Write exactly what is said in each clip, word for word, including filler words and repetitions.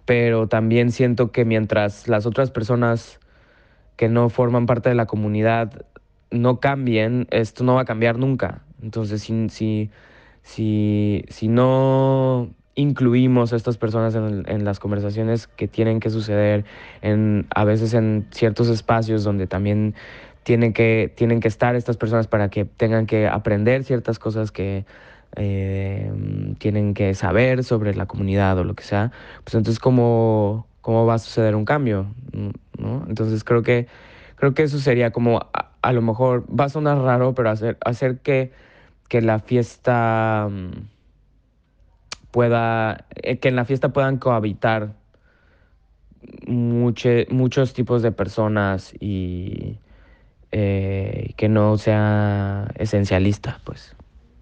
pero también siento que mientras las otras personas que no forman parte de la comunidad no cambien, esto no va a cambiar nunca. Entonces, si, si, si, si no incluimos a estas personas en, en las conversaciones que tienen que suceder, en, a veces en ciertos espacios donde también tienen que, tienen que estar estas personas para que tengan que aprender ciertas cosas que eh, tienen que saber sobre la comunidad o lo que sea, pues entonces cómo, cómo va a suceder un cambio, ¿no? Entonces creo que, creo que eso sería como, a, a lo mejor va a sonar raro, pero hacer, hacer que, que la fiesta mm, pueda, eh, que en la fiesta puedan cohabitar muche- muchos tipos de personas y eh, que no sea esencialista, pues.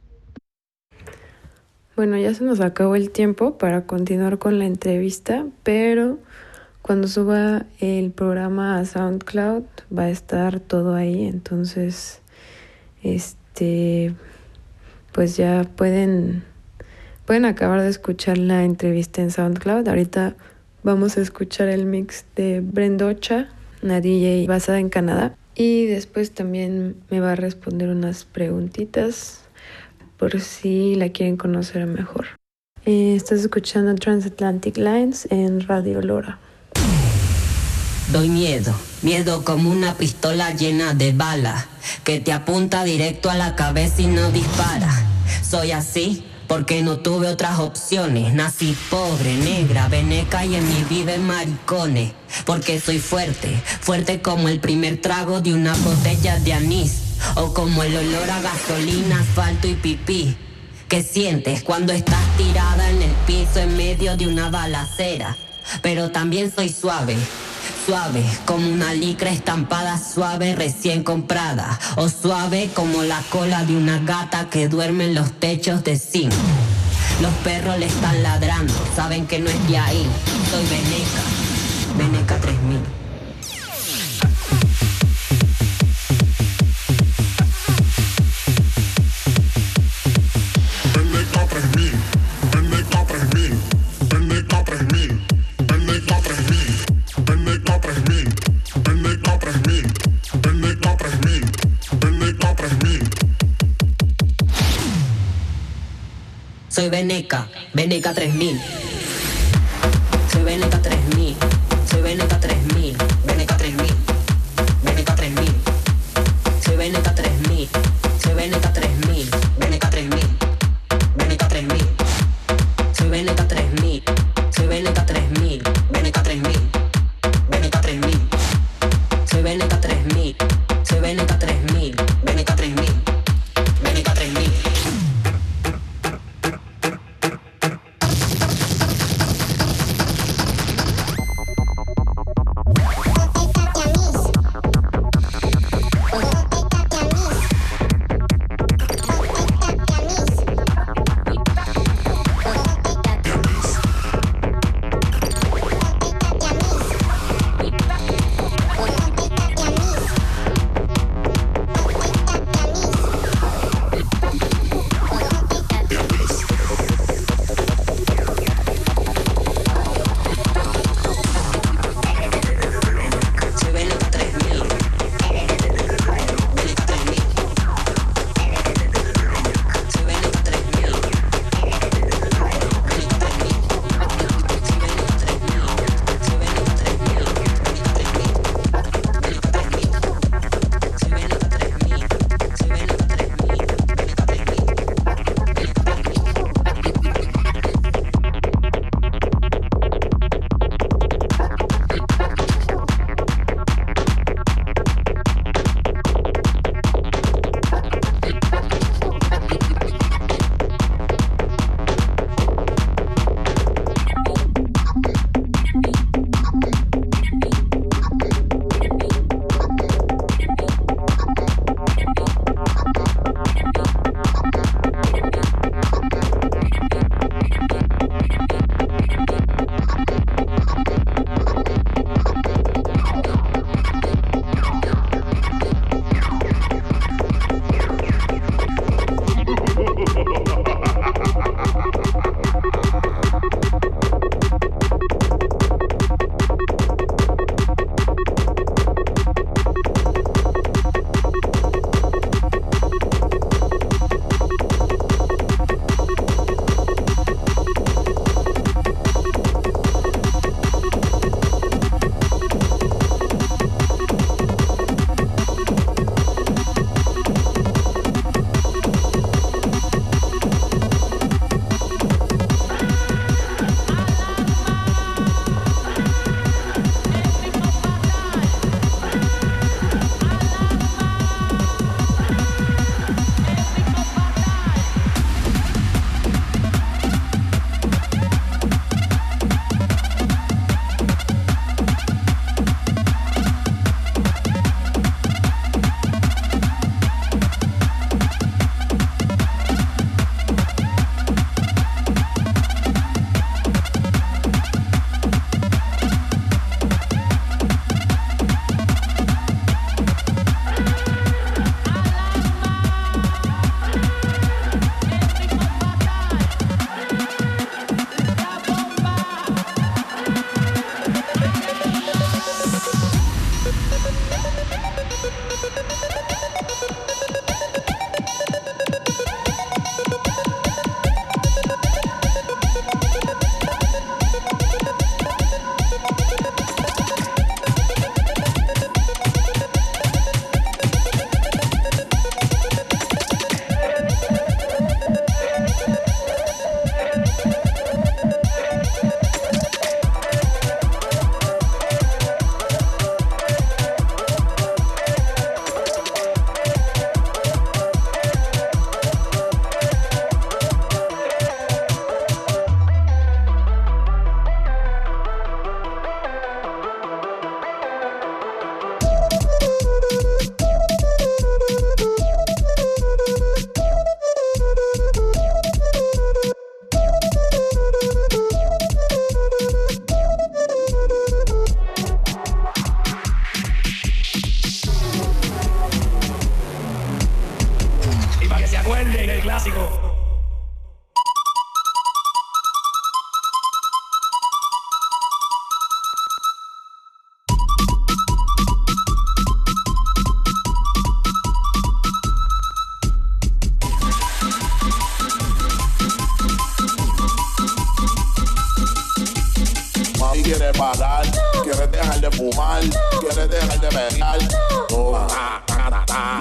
Bueno, ya se nos acabó el tiempo para continuar con la entrevista, pero cuando suba el programa a SoundCloud va a estar todo ahí, entonces, este, pues ya pueden, pueden acabar de escuchar la entrevista en SoundCloud. Ahorita vamos a escuchar el mix de Brendocha, una D J basada en Canadá, y después también me va a responder unas preguntitas por si la quieren conocer mejor. Eh, estás escuchando Transatlantic Lines en Radio Lora. Doy miedo, miedo como una pistola llena de balas, que te apunta directo a la cabeza y no dispara. Soy así porque no tuve otras opciones. Nací pobre, negra, veneca y en mi viven maricones. Porque soy fuerte, fuerte como el primer trago de una botella de anís, o como el olor a gasolina, asfalto y pipí que sientes cuando estás tirada en el piso en medio de una balacera. Pero también soy suave, suave como una licra estampada, suave recién comprada, o suave como la cola de una gata que duerme en los techos de zinc. Los perros le están ladrando, saben que no es de ahí. Soy Veneca, Veneca tres mil. Soy Veneca, Veneca tres mil. Soy Veneca tres mil. Soy Veneca tres mil. Veneca tres mil. Veneca tres mil. Soy Veneca tres mil. Soy Veneca tres mil. Veneca tres mil. Veneca tres mil. Soy Veneca tres mil. Soy Veneca tres mil. Veneca tres mil. Veneca tres mil. Soy Veneca tres mil. Soy Veneca tres mil. Veneca tres mil. Veneca tres mil. quiere parar, quiere dejar de fumar, quiere dejar de menear. Oh, ah, ah, ah, ah.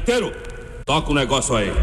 Gaiteiro, toca o negócio aí.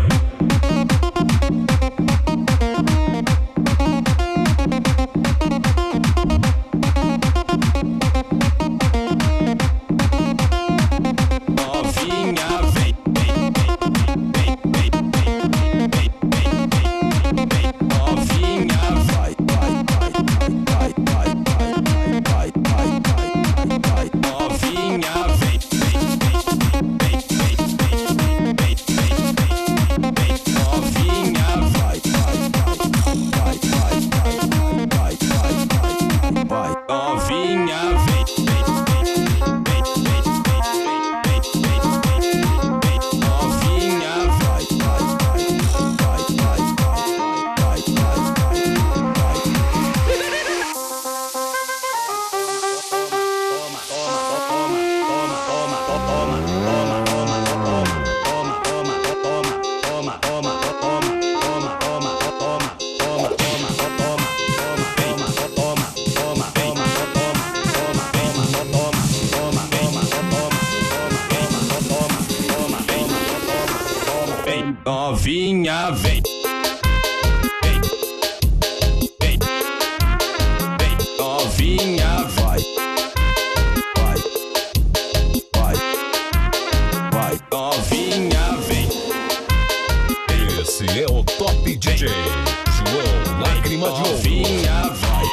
Novinha, vem. Vem. Vem. Vem. Novinha, vai. Vai. Vai. Vai. Novinha, vem. Esse é o Top D J João Lágrima de Ouro. Novinha, vai.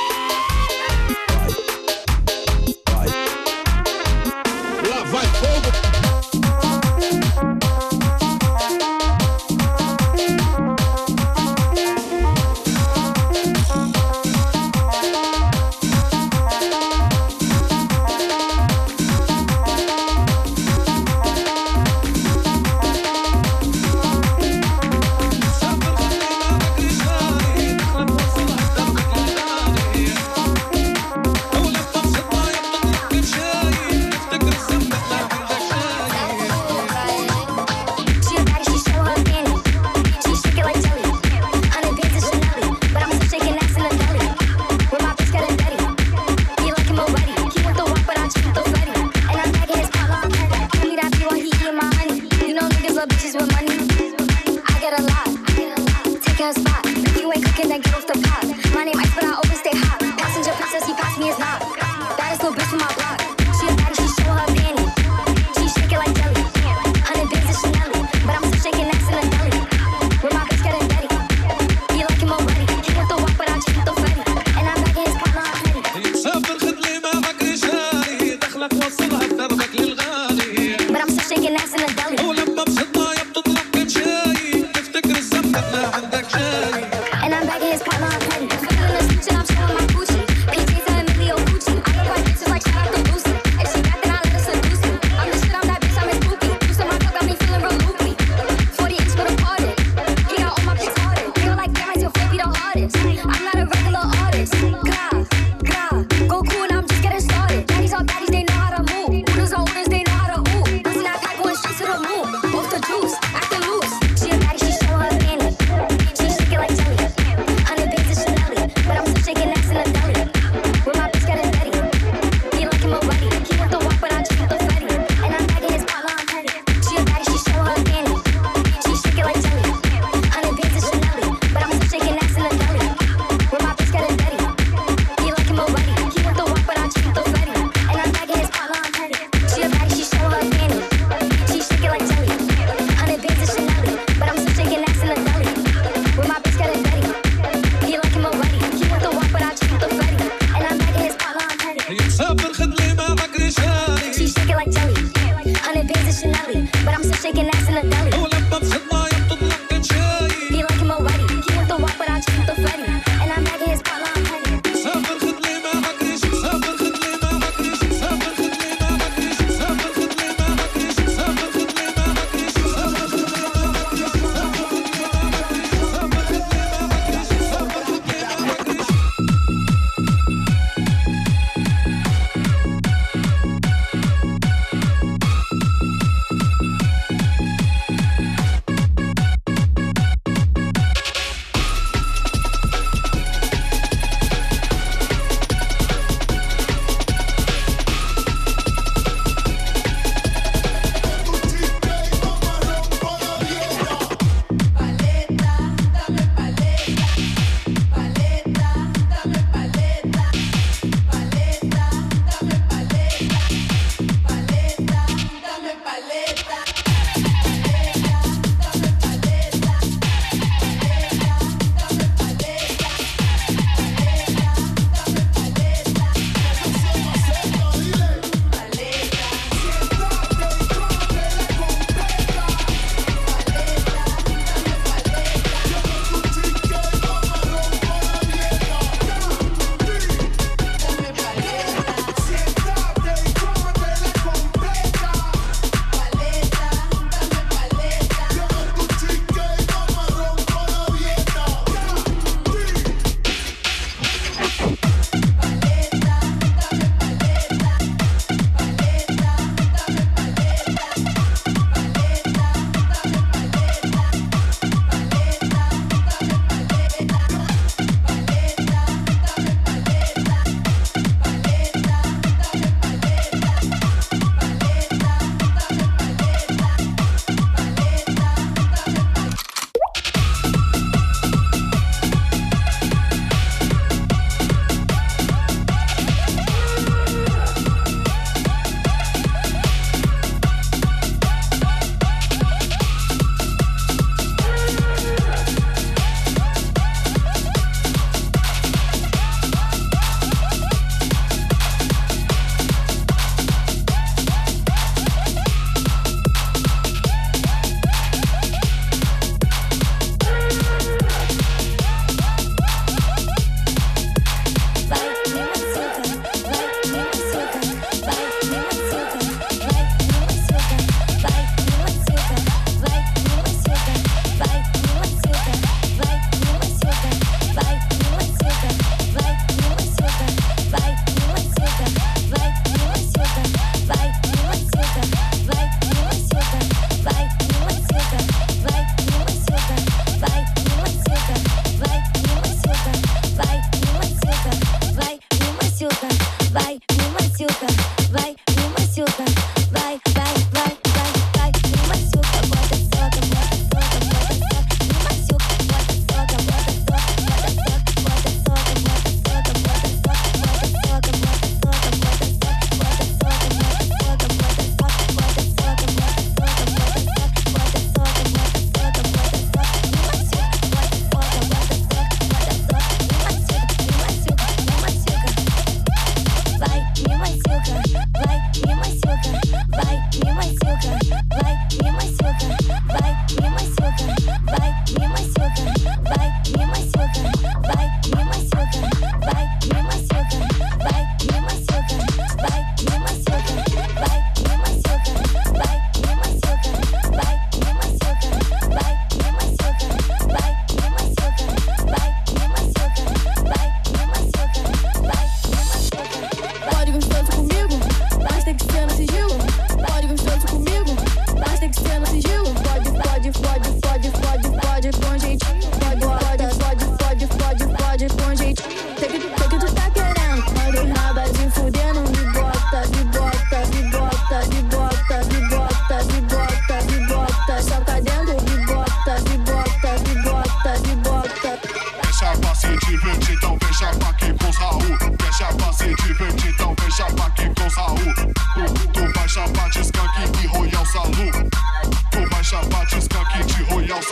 Vai. Vai. Lá vai fogo.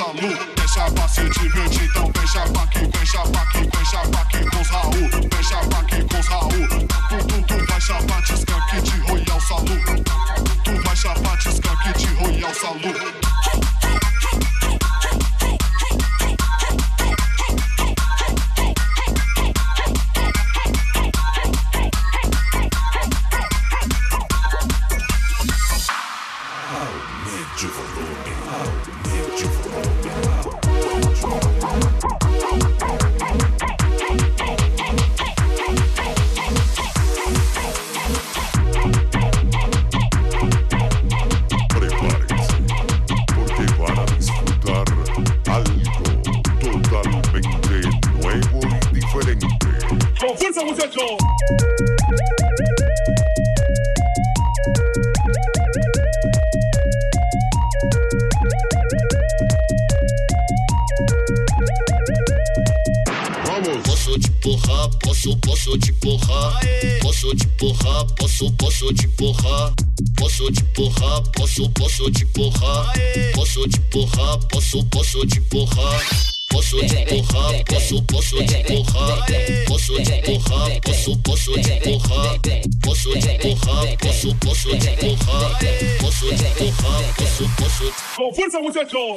saludo. Deixa pacientemente, então vem chapa aqui, vem chapa aqui, vem chapa aqui com os Raul. Vem chapa aqui com os Raul. Tu, tu, tu vai chapar de skunk de Royal Salu. Tu vai chapar de skunk de Royal Salu. Posso, posso te porrar, posso te porrar, posso, posso te porrar, posso te porrar, posso, posso te porrar, posso te porrar, posso, posso te porrar, posso te porrar, posso, posso te porrar, posso te porrar, posso, posso te porrar, posso te porrar, posso, posso. Con fuerza, muchachos.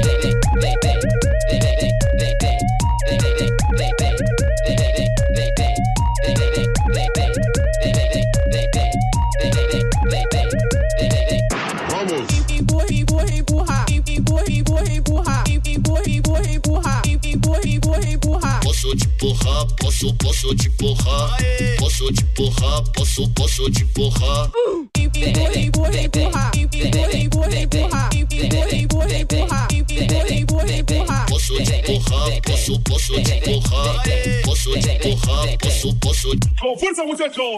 Posso te porrar, posso, posso te porrar, posso te porrar, posso, posso te porrar. Empurra, empurra, empurra, empurra, empurra, empurra, empurra, empurra, empurra, empurra, empurra, empurra. Posso te porrar, posso, posso te porrar, posso te porrar, posso, posso. Con fuerza, muchachos.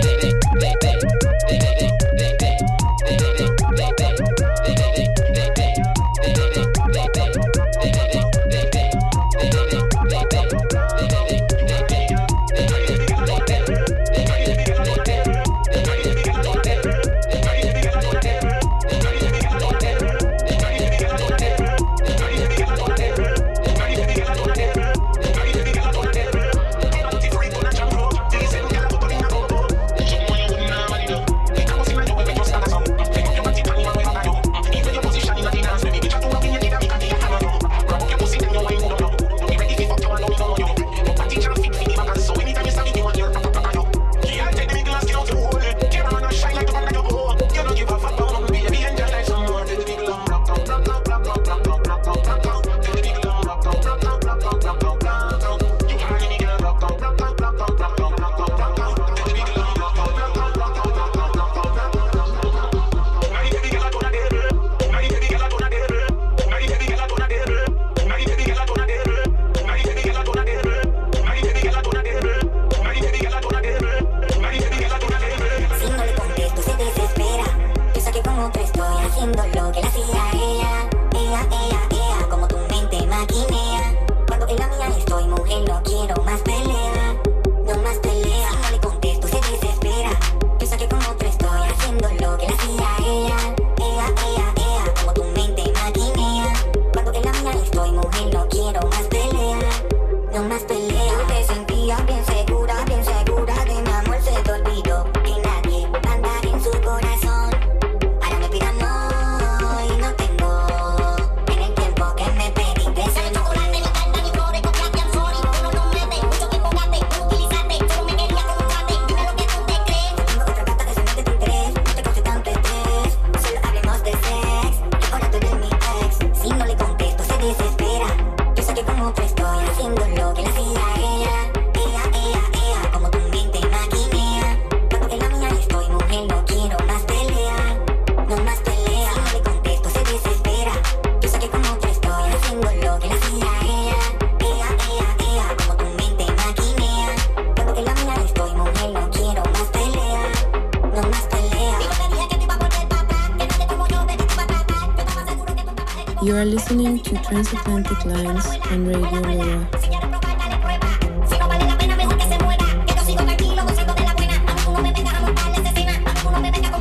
You are listening to Transatlantic Lines on Radio Loa.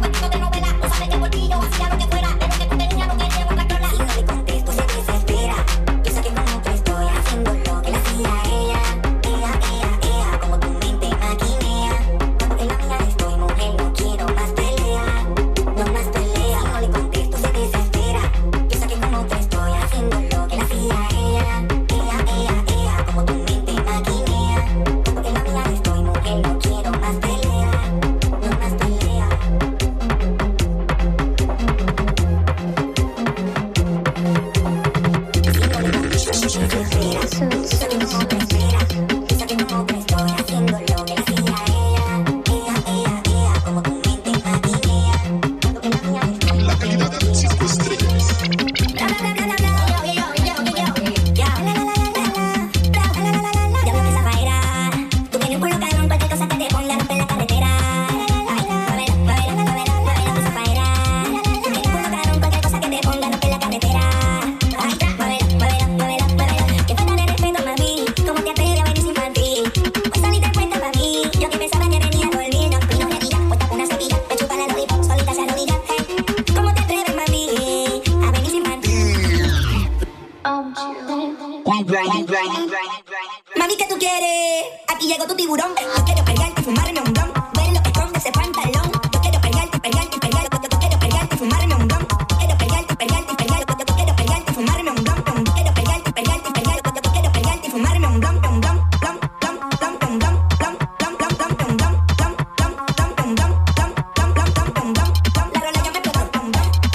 Si no le contesto se desespera. la calidad de las cinco estrellas. Mami, ¿qué tú quieres? Aquí llegó tu tiburón. Yo quiero